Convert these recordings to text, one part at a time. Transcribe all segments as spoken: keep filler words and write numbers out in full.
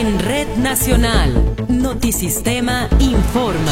En Red Nacional, Notisistema informa.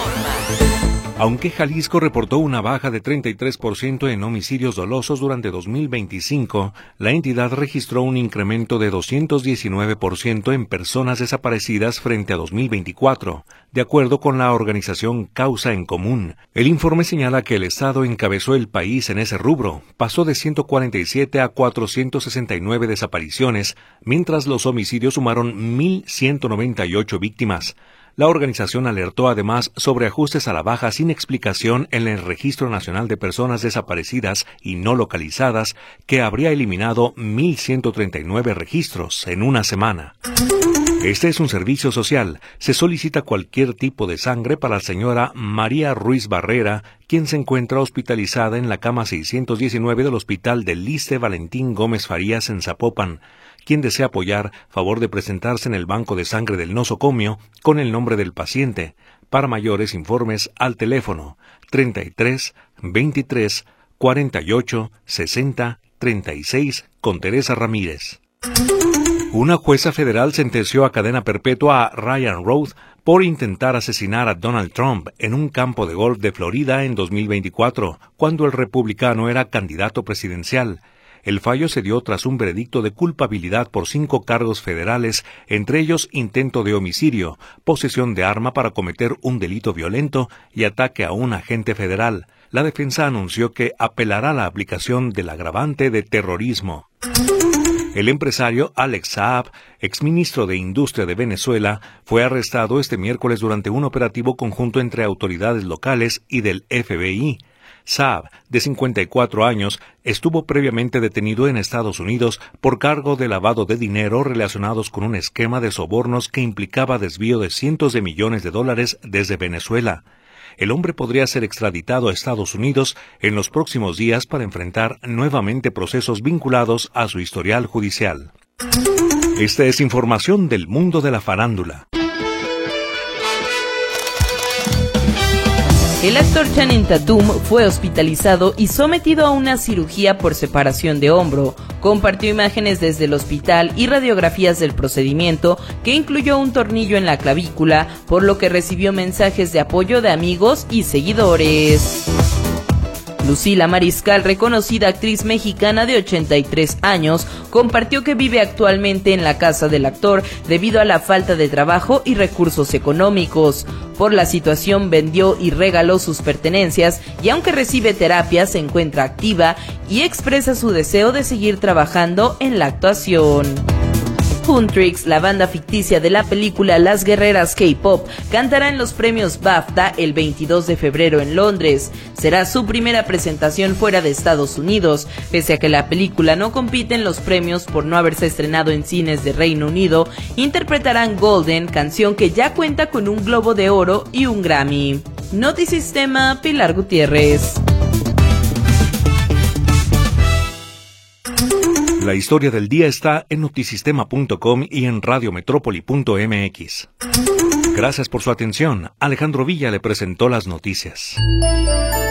Aunque Jalisco reportó una baja de treinta y tres por ciento en homicidios dolosos durante dos mil veinticinco, la entidad registró un incremento de doscientos diecinueve por ciento en personas desaparecidas frente a dos mil veinticuatro, de acuerdo con la organización Causa en Común. El informe señala que el Estado encabezó el país en ese rubro, pasó de ciento cuarenta y siete a cuatrocientos sesenta y nueve desapariciones, mientras los homicidios sumaron mil ciento noventa y ocho víctimas. La organización alertó además sobre ajustes a la baja sin explicación en el Registro Nacional de Personas Desaparecidas y No Localizadas, que habría eliminado mil ciento treinta y nueve registros en una semana. Este es un servicio social. Se solicita cualquier tipo de sangre para la señora María Ruiz Barrera, quien se encuentra hospitalizada en la cama seiscientos diecinueve del Hospital del Iste Valentín Gómez Farías en Zapopan. Quien desea apoyar, favor de presentarse en el banco de sangre del nosocomio con el nombre del paciente. Para mayores informes al teléfono treinta y tres, veintitrés, cuarenta y ocho, sesenta, treinta y seis con Teresa Ramírez. Una jueza federal sentenció a cadena perpetua a Ryan Roth por intentar asesinar a Donald Trump en un campo de golf de Florida en dos mil veinticuatro, cuando el republicano era candidato presidencial. El fallo se dio tras un veredicto de culpabilidad por cinco cargos federales, entre ellos intento de homicidio, posesión de arma para cometer un delito violento y ataque a un agente federal. La defensa anunció que apelará a la aplicación del agravante de terrorismo. El empresario Alex Saab, exministro de Industria de Venezuela, fue arrestado este miércoles durante un operativo conjunto entre autoridades locales y del F B I. Saab, de cincuenta y cuatro años, estuvo previamente detenido en Estados Unidos por cargo de lavado de dinero relacionados con un esquema de sobornos que implicaba desvío de cientos de millones de dólares desde Venezuela. El hombre podría ser extraditado a Estados Unidos en los próximos días para enfrentar nuevamente procesos vinculados a su historial judicial. Esta es información del mundo de la farándula. El actor Channing Tatum fue hospitalizado y sometido a una cirugía por separación de hombro. Compartió imágenes desde el hospital y radiografías del procedimiento, que incluyó un tornillo en la clavícula, por lo que recibió mensajes de apoyo de amigos y seguidores. Lucila Mariscal, reconocida actriz mexicana de ochenta y tres años, compartió que vive actualmente en la casa del actor debido a la falta de trabajo y recursos económicos. Por la situación vendió y regaló sus pertenencias y aunque recibe terapia se encuentra activa y expresa su deseo de seguir trabajando en la actuación. Huntrix, la banda ficticia de la película Las Guerreras K-Pop, cantará en los premios BAFTA el veintidós de febrero en Londres. Será su primera presentación fuera de Estados Unidos, pese a que la película no compite en los premios por no haberse estrenado en cines de Reino Unido. Interpretarán Golden, canción que ya cuenta con un Globo de Oro y un Grammy. Notisistema, Pilar Gutiérrez. La historia del día está en notisistema punto com y en radiometrópoli punto m x. Gracias por su atención. Alejandro Villa le presentó las noticias.